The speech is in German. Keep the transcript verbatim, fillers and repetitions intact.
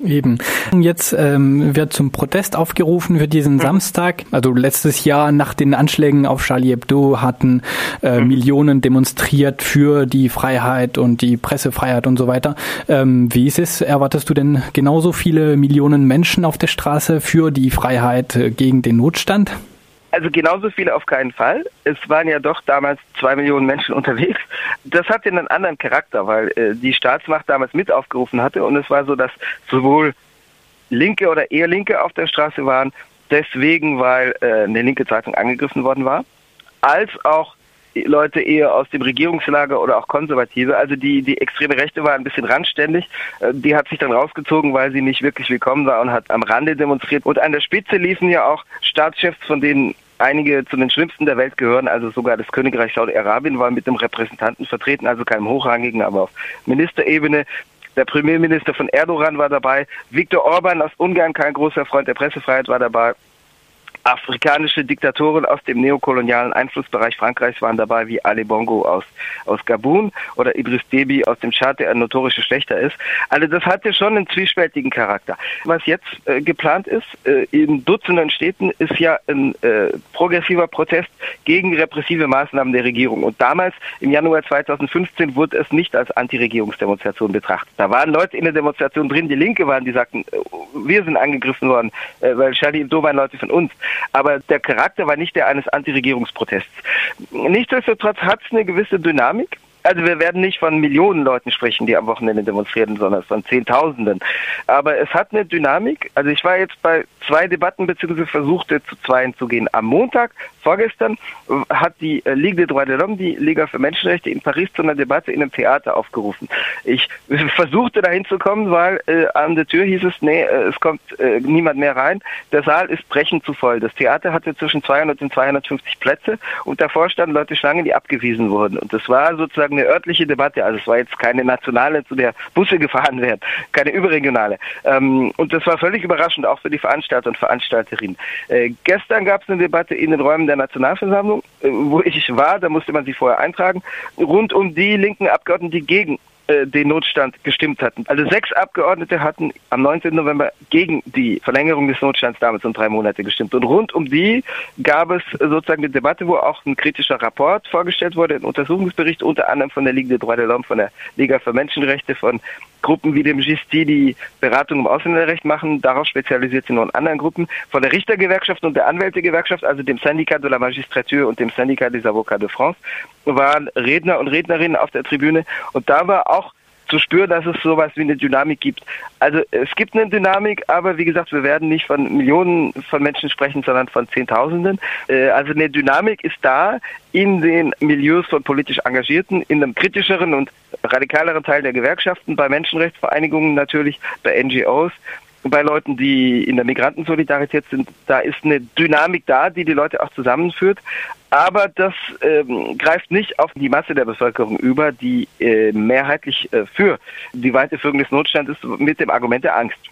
Eben. Jetzt ähm, wird zum Protest aufgerufen für diesen mhm. Samstag. Also letztes Jahr nach den Anschlägen auf Charlie Hebdo hatten äh, mhm. Millionen demonstriert für die Freiheit und die Pressefreiheit und so weiter. Ähm, wie ist es? Erwartest du denn genauso viele Millionen Menschen auf der Straße für die Freiheit äh, gegen den Notstand? Also genauso viele auf keinen Fall. Es waren ja doch damals zwei Millionen Menschen unterwegs. Das hatte einen anderen Charakter, weil äh, die Staatsmacht damals mit aufgerufen hatte und es war so, dass sowohl Linke oder eher Linke auf der Straße waren, deswegen, weil äh, eine linke Zeitung angegriffen worden war, als auch Leute eher aus dem Regierungslager oder auch Konservative. Also die, die extreme Rechte war ein bisschen randständig. Die hat sich dann rausgezogen, weil sie nicht wirklich willkommen war und hat am Rande demonstriert. Und an der Spitze liefen ja auch Staatschefs, von denen einige zu den schlimmsten der Welt gehören. Also sogar das Königreich Saudi-Arabien war mit einem Repräsentanten vertreten, also keinem hochrangigen, aber auf Ministerebene. Der Premierminister von Erdogan war dabei. Viktor Orban aus Ungarn, kein großer Freund der Pressefreiheit, war dabei. Afrikanische Diktatoren aus dem neokolonialen Einflussbereich Frankreichs waren dabei, wie Ali Bongo aus, aus Gabun oder Idriss Déby aus dem Tschad, der ein notorischer Schlechter ist. Also das hatte schon einen zwiespältigen Charakter. Was jetzt äh, geplant ist, äh, in Dutzenden Städten, ist ja ein äh, progressiver Protest gegen repressive Maßnahmen der Regierung. Und damals, im Januar zweitausendfünfzehn, wurde es nicht als Antiregierungsdemonstration betrachtet. Da waren Leute in der Demonstration drin, die Linke waren, die sagten, äh, wir sind angegriffen worden, äh, weil Charlie Hebdo waren Leute von uns. Aber der Charakter war nicht der eines Antiregierungsprotests. Nichtsdestotrotz hat es eine gewisse Dynamik. Also wir werden nicht von Millionen Leuten sprechen, die am Wochenende demonstrieren, sondern von Zehntausenden. Aber es hat eine Dynamik. Also ich war jetzt bei zwei Debatten, beziehungsweise versuchte zu zweien zu gehen. Am Montag, vorgestern, hat die Ligue des Droits de l'Homme, die Liga für Menschenrechte, in Paris zu einer Debatte in einem Theater aufgerufen. Ich versuchte dahin zu kommen, weil äh, an der Tür hieß es, nee, äh, es kommt äh, niemand mehr rein. Der Saal ist brechend zu voll. Das Theater hatte zwischen zweihundert und zweihundertfünfzig Plätze und davor standen Leute Schlangen, die abgewiesen wurden. Und das war sozusagen eine örtliche Debatte, also es war jetzt keine nationale, zu der Busse gefahren werden, keine überregionale. Ähm, und das war völlig überraschend, auch für die Veranstalter und Veranstalterinnen. Äh, gestern gab es eine Debatte in den Räumen der Nationalversammlung, äh, wo ich war, da musste man sich vorher eintragen, rund um die linken Abgeordneten, die gegen den Notstand gestimmt hatten. Also sechs Abgeordnete hatten am neunzehnten November gegen die Verlängerung des Notstands damals um drei Monate gestimmt. Und rund um die gab es sozusagen eine Debatte, wo auch ein kritischer Rapport vorgestellt wurde, ein Untersuchungsbericht, unter anderem von der Ligue des Droits de l'Homme, von der Liga für Menschenrechte, von Gruppen wie dem G I S T I, die Beratung im Ausländerrecht machen, darauf spezialisiert sind, und anderen Gruppen, von der Richtergewerkschaft und der Anwältegewerkschaft, also dem Syndicat de la Magistrature und dem Syndicat des Avocats de France, waren Redner und Rednerinnen auf der Tribüne. Und da war auch zu spüren, dass es sowas wie eine Dynamik gibt. Also es gibt eine Dynamik, aber wie gesagt, wir werden nicht von Millionen von Menschen sprechen, sondern von Zehntausenden. Also eine Dynamik ist da in den Milieus von politisch Engagierten, in einem kritischeren und radikaleren Teil der Gewerkschaften, bei Menschenrechtsvereinigungen natürlich, bei N G Os, bei Leuten, die in der Migrantensolidarität sind. Da ist eine Dynamik da, die die Leute auch zusammenführt. Aber das ähm, greift nicht auf die Masse der Bevölkerung über, die äh, mehrheitlich äh, für die Weiterführung des Notstands ist, mit dem Argument der Angst.